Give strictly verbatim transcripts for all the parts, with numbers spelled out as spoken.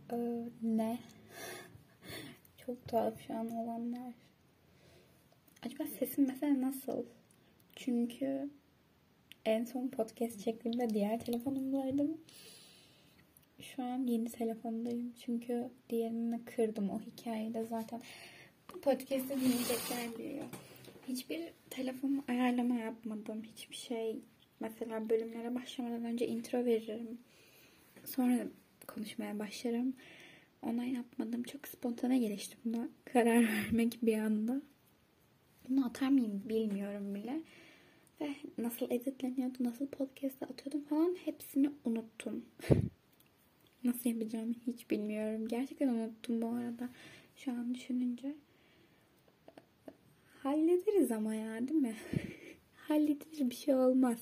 Ee, ne? Çok tuhaf şu an olanlar. Acaba sesim mesela nasıl? Çünkü en son podcast çektiğimde diğer telefonumdaydım. Şu an yeni telefondayım. Çünkü diğerini kırdım. O hikayede zaten bu podcast'ı dinleyecekler diyor. Hiçbir telefon ayarlama yapmadım. Hiçbir şey. Mesela bölümlere başlamadan önce intro veririm. Sonra konuşmaya başlarım. Ona yapmadım. Çok spontane gelişti buna. Karar vermek bir anda. Bunu atar mıyım bilmiyorum bile. Ve nasıl editleniyordu, nasıl podcast'a atıyordum falan hepsini unuttum. Nasıl yapacağımı hiç bilmiyorum. Gerçekten unuttum bu arada. Şu an düşününce. Hallederiz ama ya, değil mi? Halledilir, bir şey olmaz.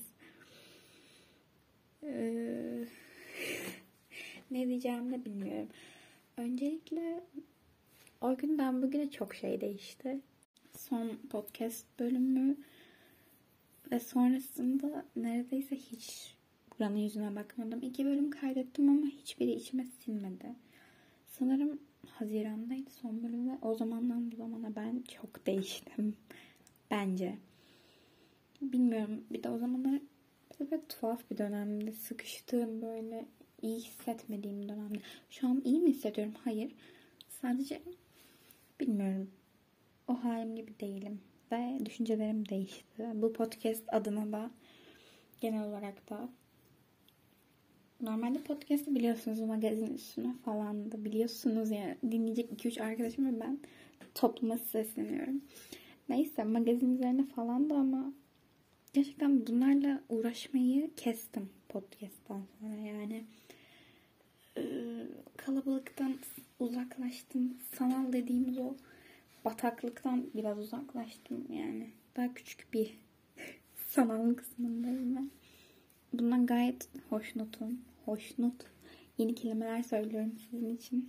Ee, ne diyeceğimi de bilmiyorum. Öncelikle o günden bugüne çok şey değişti. Son podcast bölümü ve sonrasında neredeyse hiç buranın yüzüne bakmadım. İki bölüm kaydettim ama hiçbiri içime sinmedi. Sanırım Haziran'daydı son bölüm ve o zamandan bu zamana ben çok değiştim. Bence. Bilmiyorum. Bir de o zamanlar böyle tuhaf bir dönemde, sıkıştığım, böyle iyi hissetmediğim dönemde. Şu an iyi mi hissediyorum? Hayır. Sadece bilmiyorum. O halim gibi değilim. Ve düşüncelerim değişti. Bu podcast adına da genel olarak da normalde podcast'ı biliyorsunuz, magazin üstüne falan da biliyorsunuz yani, dinleyecek iki üç arkadaşım ve ben topluma sesleniyorum. Neyse, magazin üzerine falan da ama gerçekten bunlarla uğraşmayı kestim podcast'tan sonra yani. Ee, kalabalıktan uzaklaştım. Sanal dediğimiz o bataklıktan biraz uzaklaştım yani. Daha küçük bir sanal kısmındayım ben. Bundan gayet hoşnutum. Hoşnut. Yeni kelimeler söylüyorum sizin için.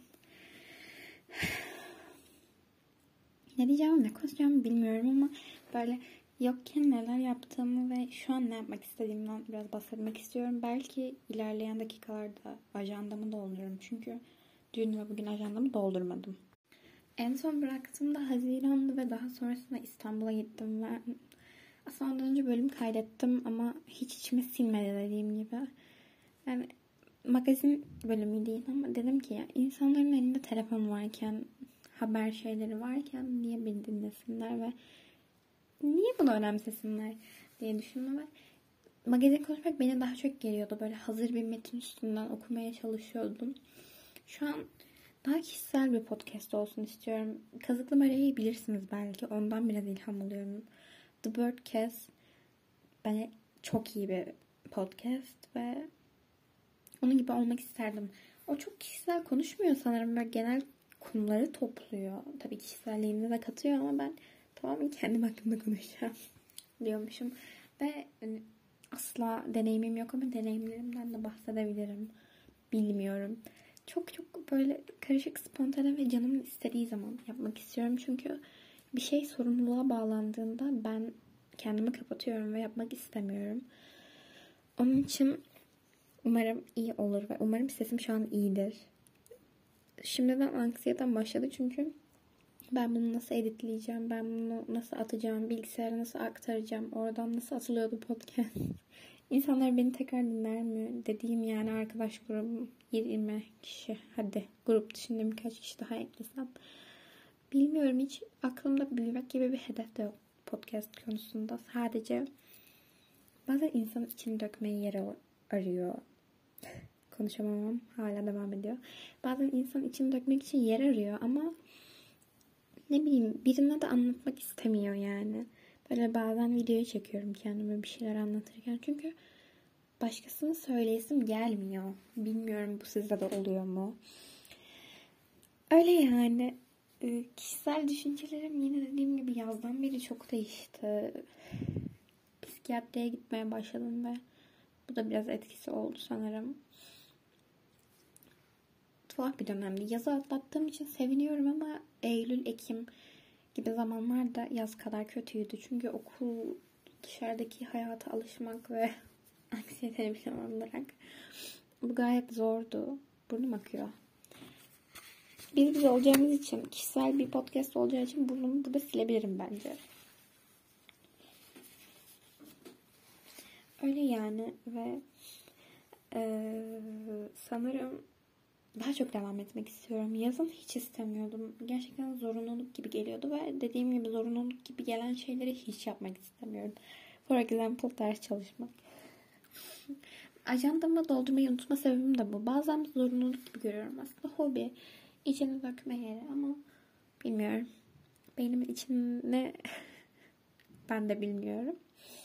Ne diyeceğimi, ne konuşacağımı bilmiyorum ama böyle yokken neler yaptığımı ve şu an ne yapmak istediğimden biraz bahsetmek istiyorum. Belki ilerleyen dakikalarda ajandamı doldururum. Çünkü dün ve bugün ajandamı doldurmadım. En son bıraktığımda Haziran'dı ve daha sonrasında İstanbul'a gittim ve aslında ondan önce bölüm kaydettim ama hiç içime sinmedi dediğim gibi. Yani magazin bölümü değil ama dedim ki ya, insanların elinde telefon varken, haber şeyleri varken niye beni dinlesinler ve niye bunu önemsesinler diye düşündüm ve magazin konuşmak beni daha çok geliyordu. Böyle hazır bir metin üstünden okumaya çalışıyordum. Şu an daha kişisel bir podcast olsun istiyorum. Kazıklı Marya'yı bilirsiniz belki. Ondan biraz ilham alıyorum. The Birdcast bence çok iyi bir podcast ve onun gibi olmak isterdim. O çok kişisel konuşmuyor sanırım. Böyle genel konuları topluyor. Tabii kişiselliğini de katıyor ama ben tamamen kendim hakkında konuşacağım diyormuşum. Ve asla deneyimim yok ama deneyimlerimden de bahsedebilirim. Bilmiyorum. Çok çok böyle karışık, spontane ve canımın istediği zaman yapmak istiyorum. Çünkü bir şey sorumluluğa bağlandığında ben kendimi kapatıyorum ve yapmak istemiyorum. Onun için umarım iyi olur ve umarım sesim şu an iyidir. Şimdiden anksiyeten başladı çünkü ben bunu nasıl editleyeceğim, ben bunu nasıl atacağım, bilgisayara nasıl aktaracağım, oradan nasıl atılıyordu podcast. İnsanlar beni tekrar dinler mi? Dediğim yani arkadaş grubum yirmi kişi. Hadi grup dışında birkaç kişi daha eklesem. Bilmiyorum, hiç aklımda büyümek gibi bir hedef de yok podcast konusunda. Sadece bazen insan içini dökmeyi yer arıyor. Konuşamamam hala devam ediyor. Bazen insan içini dökmek için yer arıyor ama ne bileyim, birine de anlatmak istemiyor yani. Böyle bazen videoyu çekiyorum kendime bir şeyler anlatırken. Çünkü başkasını söyleyesim gelmiyor. Bilmiyorum bu sizde de oluyor mu? Öyle yani. Kişisel düşüncelerim yine dediğim gibi yazdan beri çok değişti. Psikiyatriye gitmeye başladım ve bu da biraz etkisi oldu sanırım. Tuhaf bir dönemdi. Yazı atlattığım için seviniyorum ama Eylül, Ekim gibi zamanlarda yaz kadar kötüydü. Çünkü okul, dışarıdaki hayata alışmak ve anksiyeteli bir şey olarak bu gayet zordu. Burnum akıyor. biz biz olacağımız için, kişisel bir podcast olacağı için burnumu burada silebilirim bence. Öyle yani ve e, sanırım daha çok devam etmek istiyorum. Yazın hiç istemiyordum. Gerçekten zorunluluk gibi geliyordu ve dediğim gibi zorunluluk gibi gelen şeyleri hiç yapmak istemiyorum. For example ders çalışmak. Ajandamı doldurmayı unutma sebebim de bu. Bazen zorunluluk gibi görüyorum. Aslında hobi. İçini dökme yeri ama bilmiyorum. Beynimin içine ben de bilmiyorum.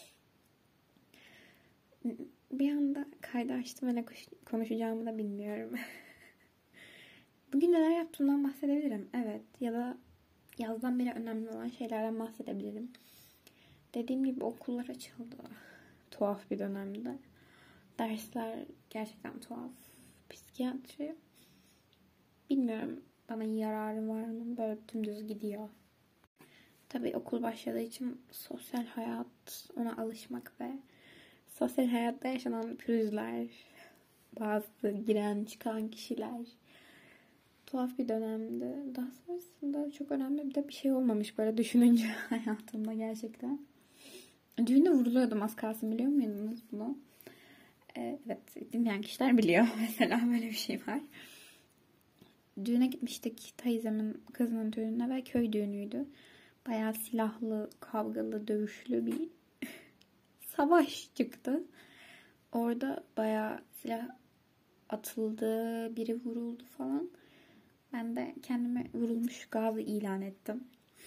Bir anda kaydı açtım ve ne konuşacağımı da bilmiyorum. Bugün neler yaptığımdan bahsedebilirim. Evet. Ya da yazdan beri önemli olan şeylerden bahsedebilirim. Dediğim gibi okullar açıldı. Tuhaf bir dönemde. Dersler gerçekten tuhaf. Psikiyatri. Bilmiyorum bana yararı var mı? Böyle dümdüz gidiyor. Tabii okul başladığı için sosyal hayat, ona alışmak ve sosyal hayatta yaşanan pürüzler, bazı giren çıkan kişiler. Tuhaf bir dönemdi. Daha sonrasında çok önemli bir de bir şey olmamış böyle düşününce hayatımda gerçekten. Düğünde vuruluyordum az kalsın, biliyor muydunuz bunu? Ee, evet, dinleyen kişiler biliyor. Mesela böyle bir şey var. Düğüne gitmiştik, teyzemin kızının düğününe ve köy düğünüydü. Bayağı silahlı, kavgalı, dövüşlü bir savaş çıktı. Orada bayağı silah atıldı, biri vuruldu falan. Ben de kendime vurulmuş gazi ilan ettim.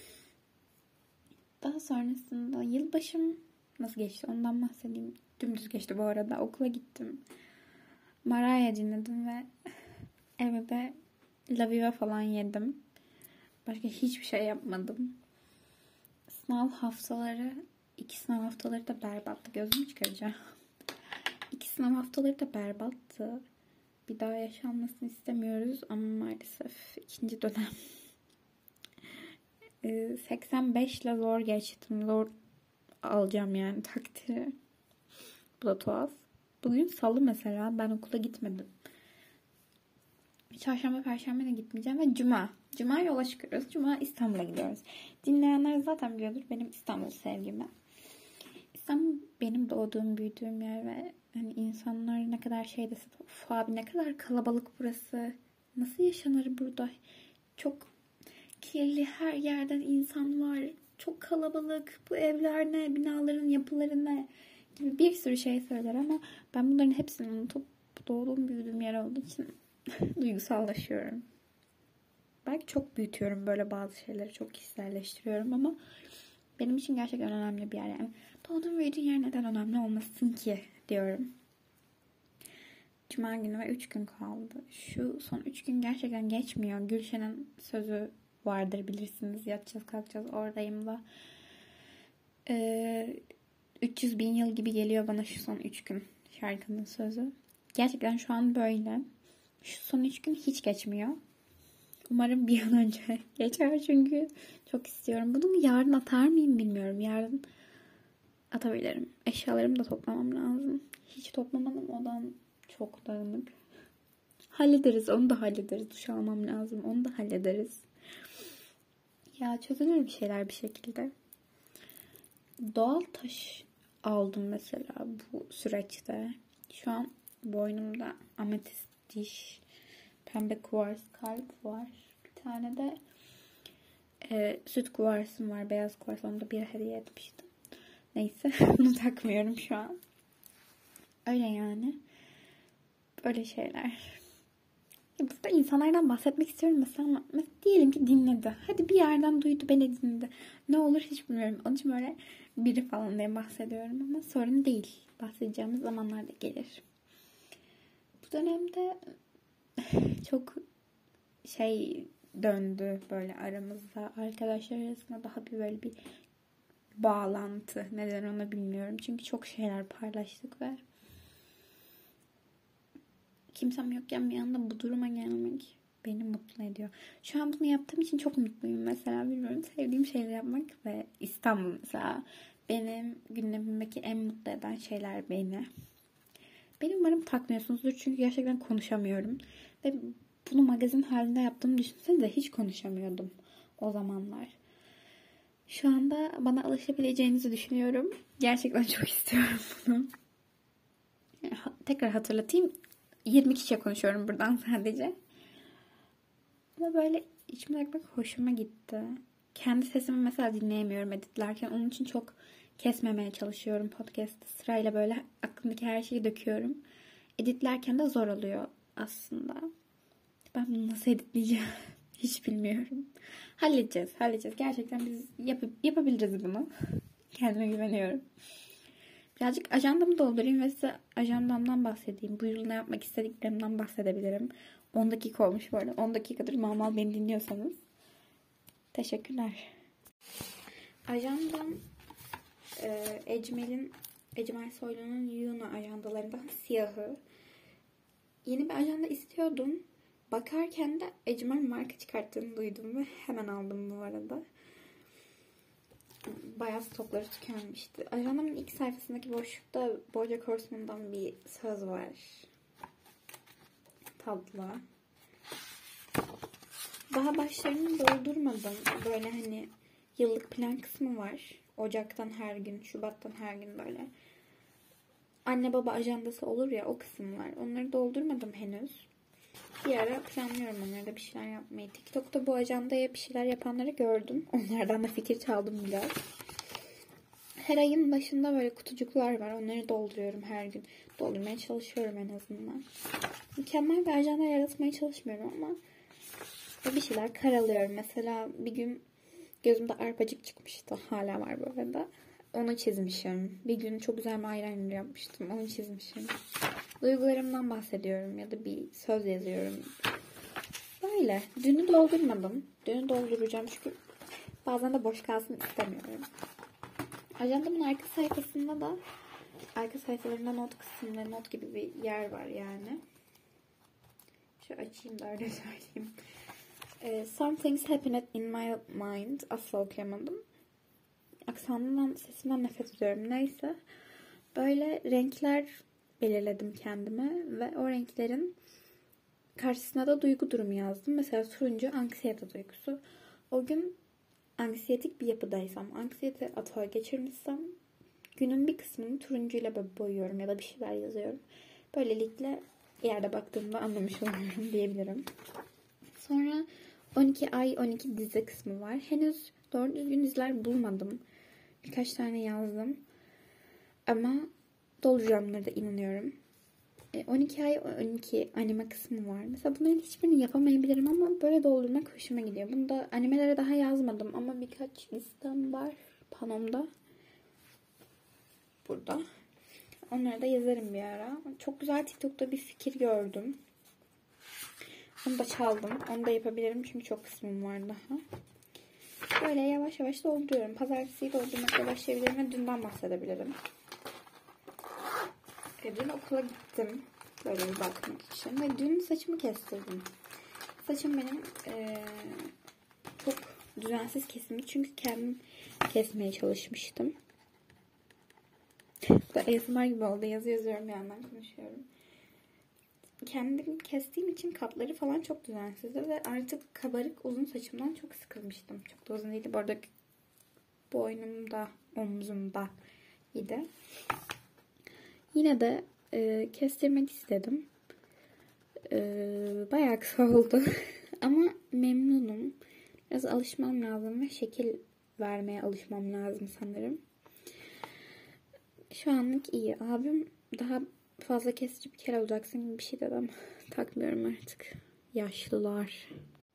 Daha sonrasında yılbaşım nasıl geçti ondan bahsedeyim. Dümdüz geçti bu arada. Okula gittim. Mariah dinledim ve evde La Viva falan yedim. Başka hiçbir şey yapmadım. Sınav haftaları, iki sınav haftaları da berbattı. Gözümü çıkaracağım. İki sınav haftaları da berbattı. Bir daha yaşanmasını istemiyoruz ama maalesef ikinci dönem. seksen beş ile zor geçtim. Zor alacağım yani takdiri. Bu da tuhaf. Bugün salı mesela. Ben okula gitmedim. Çarşamba, perşembe de gitmeyeceğim ve cuma. Cuma yola çıkıyoruz. Cuma İstanbul'a gidiyoruz. Dinleyenler zaten biliyordur benim İstanbul sevgimi. İstanbul benim doğduğum, büyüdüğüm yer ve hani insanlar ne kadar şey dese, of abi ne kadar kalabalık burası. Nasıl yaşanır burada? Çok kirli, her yerden insan var. Çok kalabalık. Bu evler ne? Binaların yapıları ne? Gibi bir sürü şey söyler ama ben bunların hepsini unutup doğduğum, büyüdüğüm yer olduğu için duygusallaşıyorum. Belki çok büyütüyorum böyle bazı şeyleri. Çok kişiselleştiriyorum ama benim için gerçekten önemli bir yer. Yani doğduğum, büyüdüğüm yer neden önemli olmasın ki diyorum. Cuma günü ve üç gün kaldı. Şu son üç gün gerçekten geçmiyor. Gülşen'in sözü vardır bilirsiniz. Yatacağız kalkacağız oradayım da. Ee, üç yüz bin yıl gibi geliyor bana şu son üç gün şarkının sözü. Gerçekten şu an böyle. Şu son üç gün hiç geçmiyor. Umarım bir an önce geçer çünkü çok istiyorum. Bunu yarın atar mıyım bilmiyorum. Yarın atabilirim. Eşyalarımı da toplamam lazım. Hiç toplamadım, odam çok dağınık. Hallederiz, onu da hallederiz. Duş almam lazım, onu da hallederiz. Ya çözülür bir şeyler bir şekilde. Doğal taş aldım mesela bu süreçte. Şu an boynumda ametist diş, pembe kuvars kalp var. Bir tane de e, süt kuvarsım var. Beyaz kuvars. Onu da bir hediye etmiştim. Neyse. Bunu takmıyorum şu an. Öyle yani. Öyle şeyler. Ya burada insanlardan bahsetmek istiyorum mesela ama diyelim ki dinledi. Hadi bir yerden duydu, beni dinledi. Ne olur hiç bilmiyorum. Onun için böyle biri falan diye bahsediyorum ama sorun değil. Bahsedeceğimiz zamanlar da gelir. Bu dönemde çok şey döndü böyle aramızda. Arkadaşlar arasında daha bir böyle bir bağlantı. Neden onu bilmiyorum. Çünkü çok şeyler paylaştık ve kimsem yokken bir anda bu duruma gelmek beni mutlu ediyor. Şu an bunu yaptığım için çok mutluyum mesela. Bilmiyorum, sevdiğim şeyler yapmak ve İstanbul mesela benim gündemimdeki en mutlu eden şeyler beni. Beni umarım takmıyorsunuzdur çünkü gerçekten konuşamıyorum. Ve bunu magazin halinde yaptığımı düşünsenize, hiç konuşamıyordum o zamanlar. Şu anda bana alışabileceğinizi düşünüyorum. Gerçekten çok istiyorum bunu. Tekrar hatırlatayım. yirmi kişiye konuşuyorum buradan sadece. Ama böyle içime dökmek hoşuma gitti. Kendi sesimi mesela dinleyemiyorum editlerken. Onun için çok kesmemeye çalışıyorum podcast'ı. Sırayla böyle aklımdaki her şeyi döküyorum. Editlerken de zor oluyor aslında. Ben bunu nasıl editleyeceğim hiç bilmiyorum. Halledeceğiz, halledeceğiz. Gerçekten biz yap- yapabiliriz bunu. Kendime güveniyorum. Birazcık ajandamı doldurayım ve size ajandamdan bahsedeyim. Bu yıl ne yapmak istediklerimden bahsedebilirim. on dakika olmuş bu arada. on dakikadır mal mal beni dinliyorsanız. Teşekkürler. Ajandam e, Ecmel'in, Ecmel Soylu'nun Yuna ajandalarından siyahı. Yeni bir ajanda istiyordum. Bakarken de Ecmel marka çıkarttığını duydum ve hemen aldım bu arada. Bayağı stokları tükenmişti. Ajandamın ilk sayfasındaki boşlukta BoJack Horseman'dan bir söz var. Tatlı. Daha başlarını doldurmadım. Böyle hani yıllık plan kısmı var. Ocaktan her gün, Şubat'tan her gün böyle. Anne baba ajandası olur ya, o kısım var. Onları doldurmadım henüz. Bir ara planlıyorum onlarda bir şeyler yapmayı. TikTok'ta bu ajandaya bir şeyler yapanları gördüm. Onlardan da fikir çaldım biraz. Her ayın başında böyle kutucuklar var. Onları dolduruyorum her gün. Doldurmaya çalışıyorum en azından. Mükemmel bir ajanda yaratmaya çalışmıyorum ama bir şeyler karalıyorum. Mesela bir gün gözümde arpacık çıkmıştı. Hala var bu arada. Onu çizmişim. Bir gün çok güzel bir eyeliner yapmıştım. Onu çizmişim. Duygularımdan bahsediyorum ya da bir söz yazıyorum. Böyle. Dünü doldurmadım. Dünü dolduracağım çünkü bazen de boş kalsın istemiyorum. Ajandamın arka sayfasında da arka sayfalarında not kısmında not gibi bir yer var yani. Şöyle açayım da öyle söyleyeyim. Ee, Some things happened in my mind. Asla okuyamadım. Aksanından, sesimden nefret ediyorum. Neyse. Böyle renkler belirledim kendime ve o renklerin karşısına da duygu durumu yazdım. Mesela turuncu anksiyete duygusu. O gün anksiyetik bir yapıdaysam, anksiyete atağı geçirmişsem günün bir kısmını turuncuyla böyle boyuyorum ya da bir şeyler yazıyorum. Böylelikle yerde baktığımda anlamış oluyorum diyebilirim. Sonra on iki ay on iki dizi kısmı var. Henüz doğru düzgün diziler bulmadım. Birkaç tane yazdım. Ama dolduracağımlara da inanıyorum. on iki ay on iki anime kısmı var. Mesela bunların hiçbirini yapamayabilirim ama böyle doldurmak hoşuma gidiyor. Bunda animelere daha yazmadım ama birkaç listem var panomda. Burada. Onları da yazarım bir ara. Çok güzel TikTok'ta bir fikir gördüm. Onu da çaldım. Onu da yapabilirim çünkü çok kısmım var daha. Böyle yavaş yavaş dolduruyorum. Pazartesiyi doldurmakla başlayabilirim ve dünden bahsedebilirim. E, dün okula gittim. Böyle bir bakmak için. Ve dün saçımı kestirdim. Saçım benim e, çok düzensiz kesimdi. Çünkü kendim kesmeye çalışmıştım. Bu da A S M R gibi oldu. Yazı yazıyorum bir yandan konuşuyorum. Kendim kestiğim için katları falan çok düzensizdi. Ve artık kabarık uzun saçımdan çok sıkılmıştım. Çok da uzun değildi. Bu arada boynumda, omzumda idi. Yine de e, kestirmek istedim. E, bayağı kısa oldu. Ama memnunum. Biraz alışmam lazım ve şekil vermeye alışmam lazım sanırım. Şu anlık iyi. Abim daha fazla kesici bir kere olacaksın gibi bir şey dedi ama takmıyorum artık. Yaşlılar.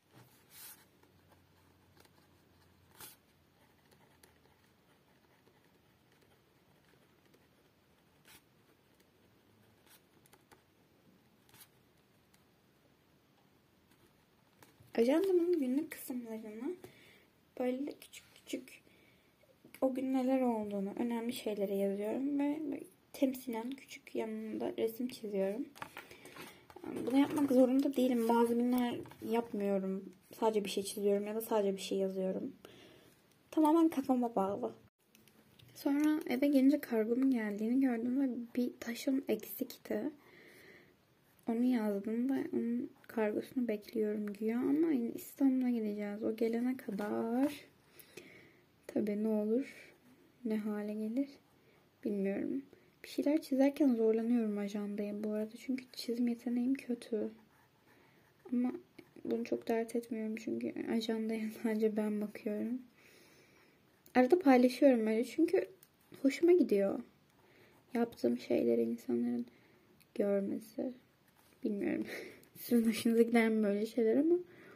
Ajandamın günlük kısımlarını böyle küçük küçük o gün neler olduğunu, önemli şeyleri yazıyorum ve temsilen küçük yanında resim çiziyorum. Bunu yapmak zorunda değilim. Bazı günler yapmıyorum. Sadece bir şey çiziyorum ya da sadece bir şey yazıyorum. Tamamen kafama bağlı. Sonra eve gelince kargomun geldiğini gördüm ve bir taşım eksikti. Onu yazdım ve onun kargosunu bekliyorum güya ama İstanbul'a gideceğiz. O gelene kadar tabii ne olur, ne hale gelir bilmiyorum. Bir şeyler çizerken zorlanıyorum ajandayı bu arada. Çünkü çizim yeteneğim kötü. Ama bunu çok dert etmiyorum çünkü ajandaya sadece ben bakıyorum. Arada paylaşıyorum öyle çünkü hoşuma gidiyor. Yaptığım şeyleri insanların görmesi. Bilmiyorum. Sizin hoşunuza gider mi böyle şeyler ama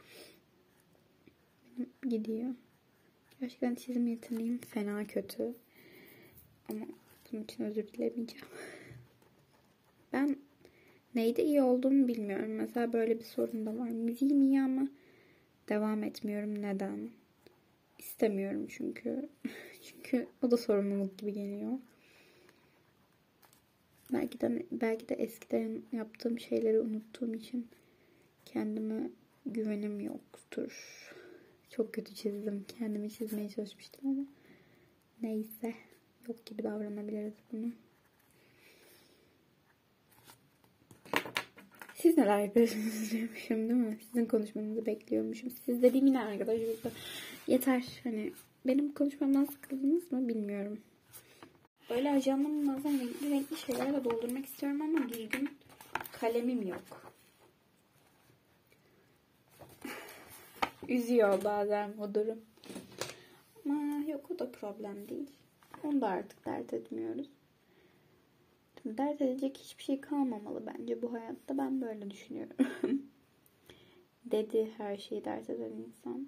benim gidiyor. Gerçekten çizim yeteneğim fena kötü. Ama bunun için özür dilemeyeceğim. Ben neyde iyi olduğumu bilmiyorum. Mesela böyle bir sorun da var. Müziğim iyi ama devam etmiyorum. Neden? İstemiyorum çünkü. Çünkü o da sorumluluk gibi geliyor. Belki de belki de eskiden yaptığım şeyleri unuttuğum için kendime güvenim yoktur. Çok kötü çizdim. Kendimi çizmeye çalışmıştım ama neyse. Yok gibi davranabiliriz bunu. Siz neler yapıyorsunuz diyormuşum değil mi? Sizin konuşmanızı bekliyormuşum. Siz dediğim yine arkadaşlar. Yeter. Hani benim konuşmamdan sıkıldınız mı bilmiyorum. Böyle ajandamı bazen renkli renkli şeylerle doldurmak istiyorum ama düzgün kalemim yok. Üzüyor bazen o durum. Ama yok o da problem değil. Onu da artık dert etmiyoruz. Şimdi dert edecek hiçbir şey kalmamalı bence bu hayatta. Ben böyle düşünüyorum. Dedi her şeyi dert eden insan.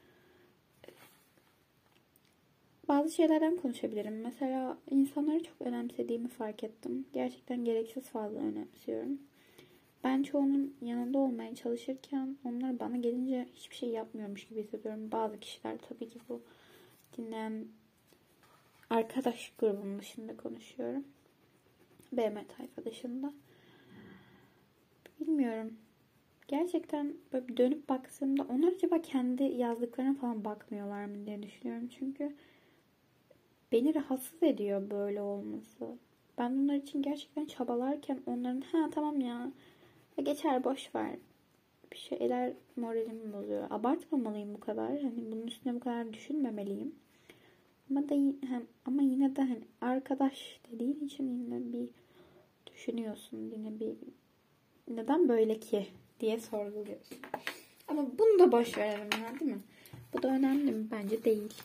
Bazı şeylerden konuşabilirim. Mesela insanları çok önemsediğimi fark ettim. Gerçekten gereksiz fazla önemsiyorum. Ben çoğunun yanında olmaya çalışırken onlar bana gelince hiçbir şey yapmıyormuş gibi hissediyorum. Bazı kişiler tabii ki bu dinleyen arkadaş grubum dışında konuşuyorum. B M tayfa dışında. Bilmiyorum. Gerçekten böyle bir dönüp baktığımda onlar acaba kendi yazdıklarına falan bakmıyorlar mı diye düşünüyorum. Çünkü beni rahatsız ediyor böyle olması. Ben onlar için gerçekten çabalarken onların ha tamam ya geçer boş ver bir şeyler moralimi bozuyor. Abartmamalıyım bu kadar. Hani bunun üstüne bu kadar düşünmemeliyim. Ama da hem ama yine de hani arkadaş dediğin için yine bir düşünüyorsun. Yine bir neden böyle ki diye sorguluyorsun. Ama bunu da boş verelim ya değil mi? Bu da önemli mi? Bence değil.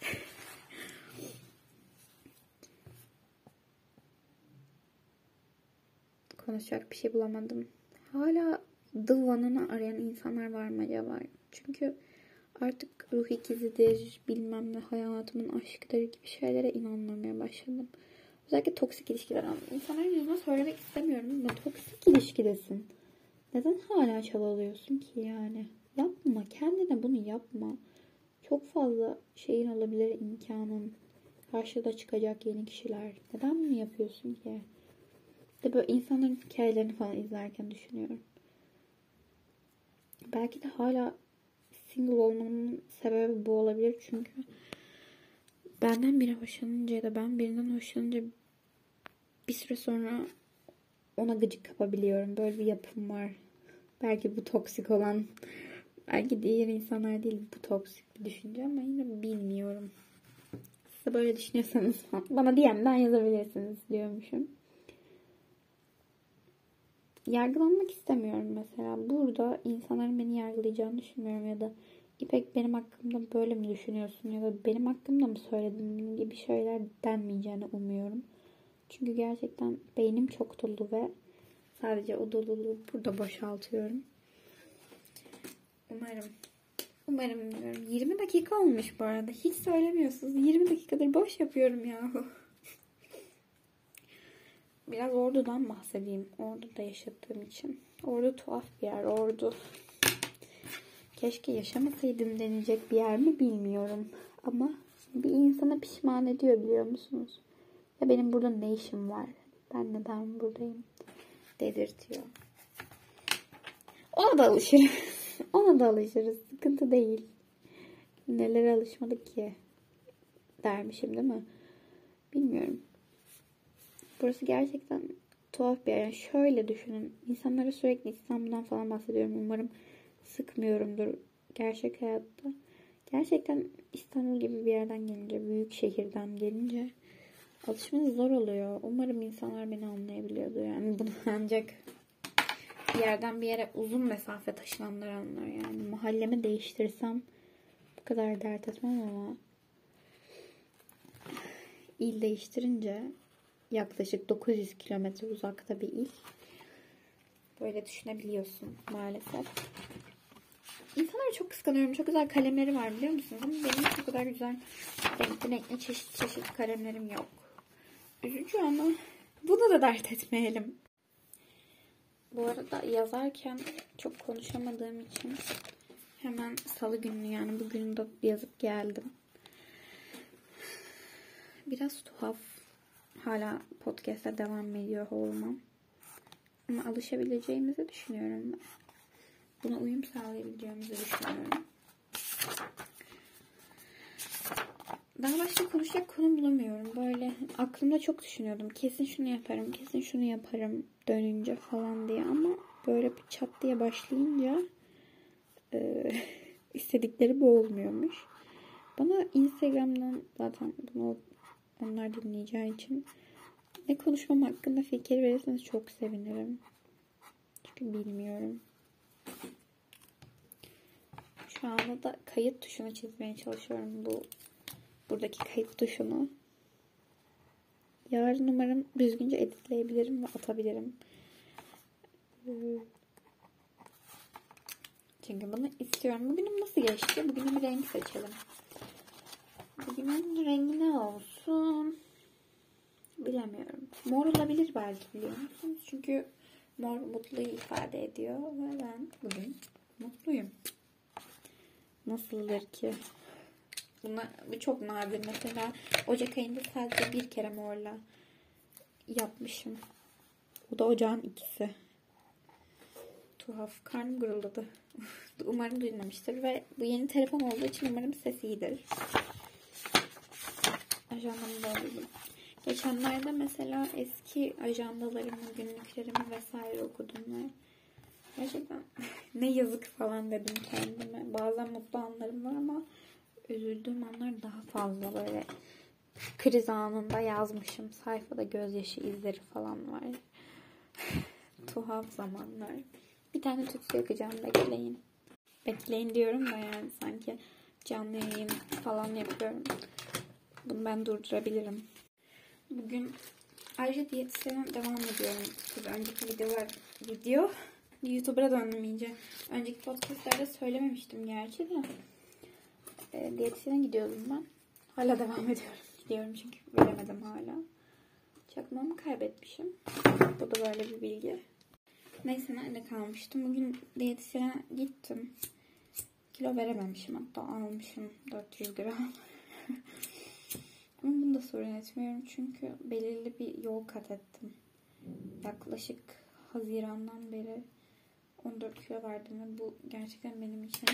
Konuşacak bir şey bulamadım. Hala The One'ını arayan insanlar var mı acaba? Çünkü artık ruh ikizidir, bilmem ne hayatımın aşkıdır gibi şeylere inanmamaya başladım. Özellikle toksik ilişkiler anlamında. İnsanların yüzüne söylemek istemiyorum ama toksik ilişkidesin. Neden hala çabalıyorsun ki yani? Yapma. Kendine bunu yapma. Çok fazla şeyin olabilir, imkanın. Karşıda çıkacak yeni kişiler. Neden bunu yapıyorsun ki? De böyle insanların hikayelerini falan izlerken düşünüyorum. Belki de hala single olmanın sebebi bu olabilir. Çünkü benden biri hoşlanınca ya da ben birinden hoşlanınca bir süre sonra ona gıcık kapabiliyorum. Böyle bir yapım var. Belki bu toksik olan, belki diğer insanlar değil bu toksik bir düşünce ama yine bilmiyorum. Siz de böyle düşünüyorsanız bana D M'den yazabilirsiniz diyormuşum. Yargılanmak istemiyorum mesela. Burada insanların beni yargılayacağını düşünmüyorum ya da İpek benim hakkımda böyle mi düşünüyorsun ya da benim hakkımda mı söyledin gibi şeyler denmeyeceğini umuyorum. Çünkü gerçekten beynim çok dolu ve sadece o doluluğu burada boşaltıyorum. Umarım. Umarım diyorum. yirmi dakika olmuş bu arada. Hiç söylemiyorsunuz. yirmi dakikadır boş yapıyorum yahu. Biraz Ordu'dan bahsedeyim. Ordu'da yaşadığım için. Ordu tuhaf bir yer. Ordu. Keşke yaşamasaydım denecek bir yer mi bilmiyorum. Ama bir insana pişman ediyor biliyor musunuz? Ya benim burada ne işim var? Ben neden buradayım? Dedirtiyor. Ona da alışırız. Ona da alışırız. Sıkıntı değil. Nelere alışmadık ki? Dermişim değil mi? Bilmiyorum. Burası gerçekten tuhaf bir yer. Yani şöyle düşünün. İnsanlara sürekli İstanbul'dan falan bahsediyorum. Umarım sıkmıyorumdur gerçek hayatta. Gerçekten İstanbul gibi bir yerden gelince, büyük şehirden gelince alışmanız zor oluyor. Umarım insanlar beni anlayabiliyordur. Yani bunu ancak bir yerden bir yere uzun mesafe taşınanlar anlar. Yani mahallemi değiştirsem bu kadar dert etmem ama il değiştirince yaklaşık dokuz yüz kilometre uzakta bir il. Böyle düşünebiliyorsun maalesef. İnsanları çok kıskanıyorum. Çok güzel kalemleri var biliyor musunuz? Ama benim hiç bu kadar güzel renkli renkli çeşit çeşit kalemlerim yok. Üzücü ama bunu da dert etmeyelim. Bu arada yazarken çok konuşamadığım için hemen salı günü yani bugün de yazıp geldim. Biraz tuhaf. Hala podcast'a devam ediyor olmam. Ama alışabileceğimizi düşünüyorum. Buna uyum sağlayabileceğimizi düşünüyorum. Daha başka konuşacak konu bulamıyorum. Böyle aklımda çok düşünüyordum. Kesin şunu yaparım, kesin şunu yaparım dönünce falan diye. Ama böyle bir çat diye başlayınca e, istedikleri bu olmuyormuş. Bana Instagram'dan zaten bunu onlar dinleyeceği için ne konuşmam hakkında fikir verirseniz çok sevinirim. Çünkü bilmiyorum. Şu anda da kayıt tuşunu çizmeye çalışıyorum. Bu buradaki kayıt tuşunu. Yarın umarım düzgünce editleyebilirim ve atabilirim. Çünkü bunu istiyorum. Bugünüm nasıl geçti? Bugünün bir renk seçelim. Bugünün rengi ne olsun? Bilemiyorum. Mor olabilir belki biliyor musunuz? Çünkü mor mutluyu ifade ediyor ve ben bugün mutluyum. Nasıldır ki? Buna, bu çok nadir. Mesela Ocak ayında sadece bir kere morla yapmışım. O da ocağın ikisi. Tuhaf. Karnım guruldadı. Umarım duymamıştır ve bu yeni telefon olduğu için umarım ses iyidir. Ajandamı doldurdum. Geçenlerde mesela eski ajandalarımı, günlüklerimi vesaire okudum ve gerçekten ne yazık falan dedim kendime. Bazen mutlu anlarım var ama üzüldüğüm anlar daha fazla. Böyle kriz anında yazmışım. Sayfada gözyaşı izleri falan var. Tuhaf zamanlar. Bir tane tütsü yakacağım. Bekleyin. Bekleyin diyorum da yani sanki canlı yayın falan yapıyorum. Bunu ben durdurabilirim. Bugün ayrıca diyetisyene devam ediyorum. Tabii önceki videolar video YouTuber'a döndüm iyice. Önceki podcastlerde söylememiştim gerçi de. E, diyetisyene gidiyordum ben. Hala devam ediyorum. Gidiyorum çünkü veremedim hala. Çakmağımı kaybetmişim. Bu da böyle bir bilgi. Neyse nerede kalmıştım. Bugün diyetisyene gittim. Kilo verememişim. Hatta almışım dört yüz gram. Ama bunu da sorun etmiyorum. Çünkü belirli bir yol kat ettim. Yaklaşık Haziran'dan beri on dört kilo verdim. Ve bu gerçekten benim için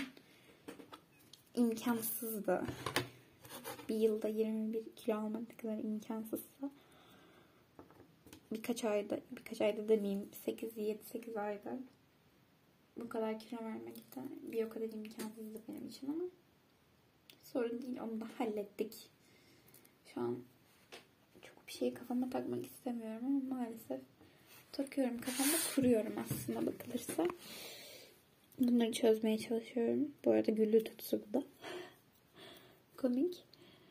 imkansızdı. Bir yılda yirmi bir kilo almak ne kadar imkansızsa birkaç ayda, birkaç ayda demeyeyim sekiz yedi sekiz ayda bu kadar kilo vermek de bir o kadar imkansızdı benim için ama sorun değil, onu da hallettik. Şu an çok bir şeyi kafama takmak istemiyorum ama maalesef takıyorum. Kafamda kuruyorum aslında bakılırsa. Bunları çözmeye çalışıyorum. Bu arada güllü tütsü bu da. Komik.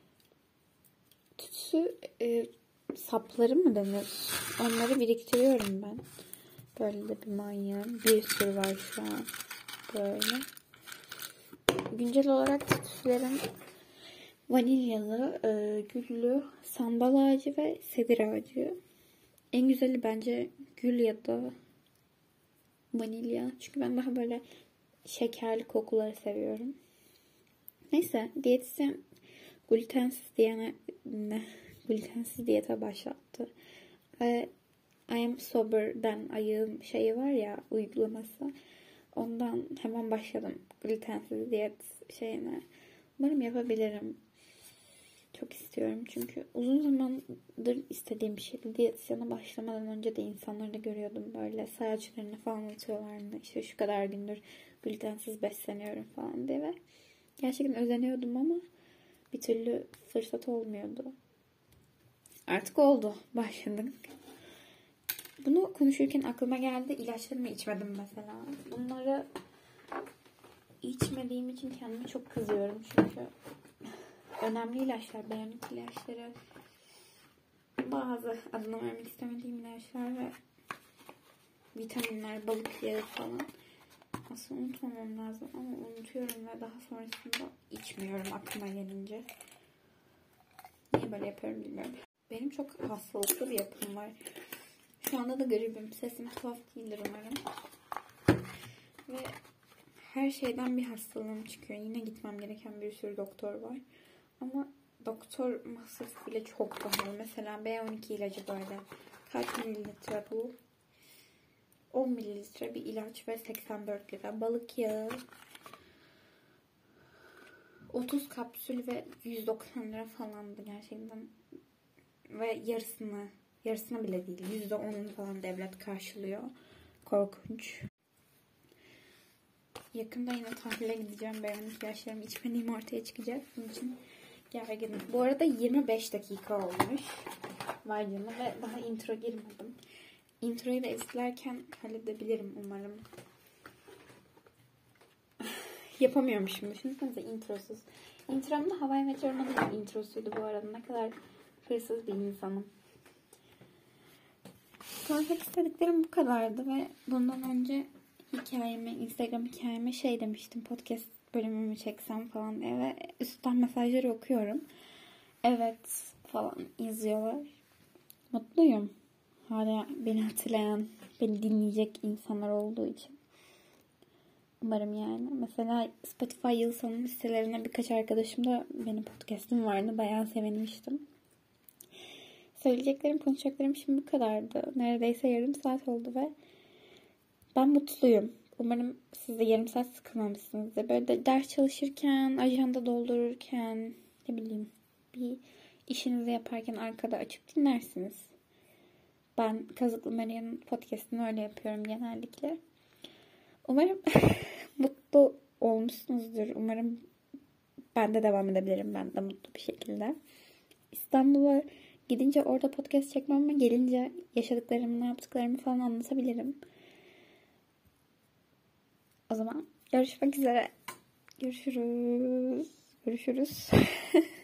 Tütsü e, sapları mı denir? Onları biriktiriyorum ben. Böyle de bir manyağım. Bir sürü var şu an. Böyle. Güncel olarak tütsülerim vanilyalı, e, güllü, sandal ağacı ve sedir ağacı. En güzeli bence gül ya da vanilya. Çünkü ben daha böyle şekerli kokuları seviyorum. Neyse, diyetisyen glutensiz diyene ne? Glutensiz diyete başlattı. Ve I am sober'den ayığım şeyi var ya, uygulaması. Ondan hemen başladım glutensiz diyet şeyine. Umarım yapabilirim. Çok istiyorum çünkü uzun zamandır istediğim bir şeydi. Diyetisyana başlamadan önce de insanları da görüyordum böyle sayaçlarını falan atıyorlardı. İşte şu kadar gündür glutensiz besleniyorum falan diye ve gerçekten özeniyordum ama bir türlü fırsat olmuyordu. Artık oldu. Başladık. Bunu konuşurken aklıma geldi. İlaçlarımı içmedim mesela. Bunları içmediğim için kendime çok kızıyorum çünkü önemli ilaçlar, beyanık ilaçları, bazı adını vermek istemediğim ilaçlar ve vitaminler, balık yağı falan. Aslında unutmamam lazım ama unutuyorum ve daha sonrasında içmiyorum aklıma gelince. Niye böyle yapıyorum bilmiyorum. Benim çok hastalıklı bir yapım var. Şu anda da gribim. Sesim tuhaf değildir umarım. Ve her şeyden bir hastalığım çıkıyor. Yine gitmem gereken bir sürü doktor var. Ama doktor masrafı bile çok pahalı. Mesela B on iki ilacı böyle. Kaç mililitre bu? on mililitre bir ilaç ve seksen dört lira. Balık yağı otuz kapsül ve yüz doksan lira falandı gerçekten. Ve yarısını, yarısını bile değil. yüzde onunu falan devlet karşılıyor. Korkunç. Yakında yine tahlile gideceğim. Benim ihtiyaçlarımı içmediğim ortaya çıkacak. Bunun için gerginim. Bu arada yirmi beş dakika olmuş. Vay canına ve daha intro girmedim. Introyu da editlerken halledebilirim umarım. Yapamıyorum şimdi. Düşünsenize introsuz. Introm da How I Met Your Mother'ın introsuydu bu arada. Ne kadar hırsız bir insanım. Konuşmak istediklerim bu kadardı ve bundan önce hikayeme, Instagram hikayeme şey demiştim. Podcast bölümümü çeksem falan diye ve üstten mesajları okuyorum. Evet falan yazıyorlar. Mutluyum. Hala beni hatırlayan, beni dinleyecek insanlar olduğu için. Umarım yani. Mesela Spotify yıl sonu listelerine birkaç arkadaşım da benim podcast'im vardı. Bayağı sevinmiştim. Söyleyeceklerim, konuşacaklarım şimdi bu kadardı. Neredeyse yarım saat oldu ve ben mutluyum. Umarım siz de yarım saat sıkılmamışsınızdır. Böyle de ders çalışırken, ajanda doldururken, ne bileyim bir işinizi yaparken arkada açıp dinlersiniz. Ben Kazıklı Meryem'in podcast'ını öyle yapıyorum genellikle. Umarım mutlu olmuşsunuzdur. Umarım ben de devam edebilirim. Ben de mutlu bir şekilde. İstanbul'a gidince orada podcast çekmem ama gelince yaşadıklarımı, ne yaptıklarımı falan anlatabilirim. O zaman görüşmek üzere. Görüşürüz. Görüşürüz.